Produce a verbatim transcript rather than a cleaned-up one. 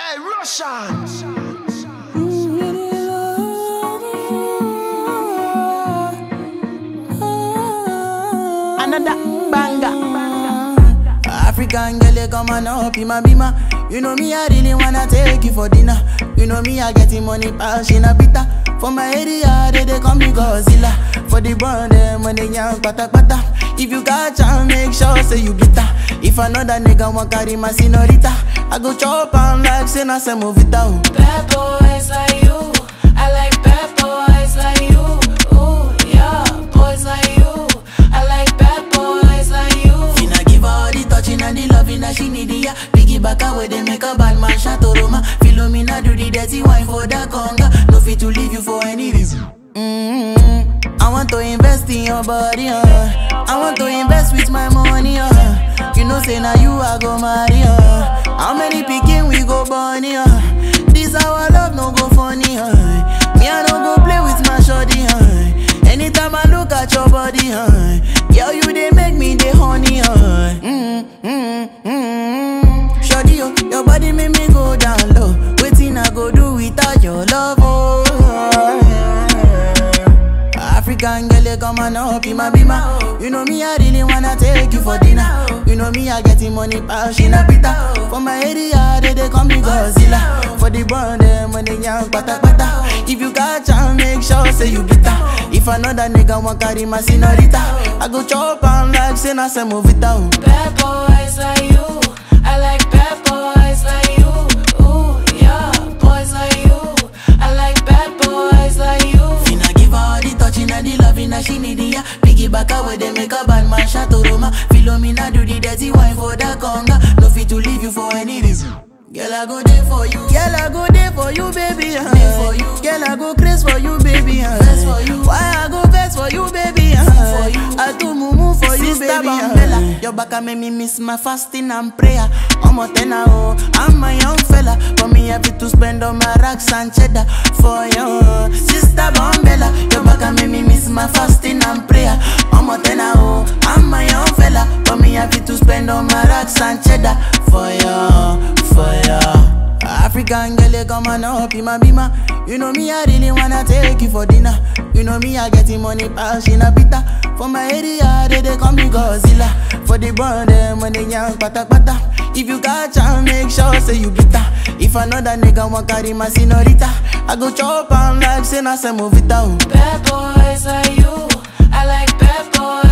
Hey, Russian! Another banger. African girl, you come on up in my bima. You know me, I really wanna take you for dinner. You know me, I getting money, passion a bitter. For my area, they, they call me Godzilla. For the brand, them when they young pata pata. If you got a make sure say you bitter. If another nigga want carry my senorita, I go chop and like say na se movita. Bad boys like you, I like bad boys like you. Ooh, yeah, boys like you, I like bad boys like you. Finna give her all the touching and the loving that she need, yeah. Piggy back away, they make a bad man shato Roma. Philomena do the dirty wine for the conga. No fit to leave you for any reason. Mm-hmm. I want to invest in your body, uh. I want to invest with my money, uh. You know say now you I go marry, uh. How many picking we go bunny, uh. This our love no go funny, uh. Me I don't go play with my shorty, uh. Anytime I look at your body, uh. Girl you they make me the honey, uh. Mm-hmm, mm-hmm. Shorty, yo, your body make me go down low. Waiting I go do without your love, oh. African girl, you come on up in my bima. You know me, I really wanna take you for dinner. You know me, I getting money, passion a bitter. For my area, they, they call me Godzilla. For the brand, them when they young pata pata. If you got a make sure say you bitter. If another nigga want carry my senorita, I go chop and like say na se movita. Bad boys like you, I like bad boys like you. Ooh, yeah, boys like you, I like bad boys like you. Finna give her all the touching and the loving that she need, yeah. Piggy back away, they make a bad man shato Roma. Philomena do the dirty wine for the conga. No fit to leave you for any reason. Girl, I go there for you. Girl, I go there for you, baby. Uh. For you. Girl, I go crazy for you, baby. Uh. For you. Why I go best for you, baby? Uh. For you. I do mumu for you, Sister baby. Uh. Your back make me miss my fasting and prayer. I'm a tenor, oh, I'm a young fella. For me, happy to spend on my racks and cheddar for you, Sister Bombella. Your back make me miss my fasting and prayer. I'm a tenor, oh, I'm a young fella. For me, happy to spend on my racks and cheddar for you. African girl, you come on up in my bima. You know me, I really wanna take you for dinner. You know me, I getting money, passion a bitter. For my area, they, they call me Godzilla. For the brand, them when they young pata pata. If you got a make sure say you bitter. If another nigga want carry my senorita, I go chop and like say na se movita. Bad boys like you, I like bad boys.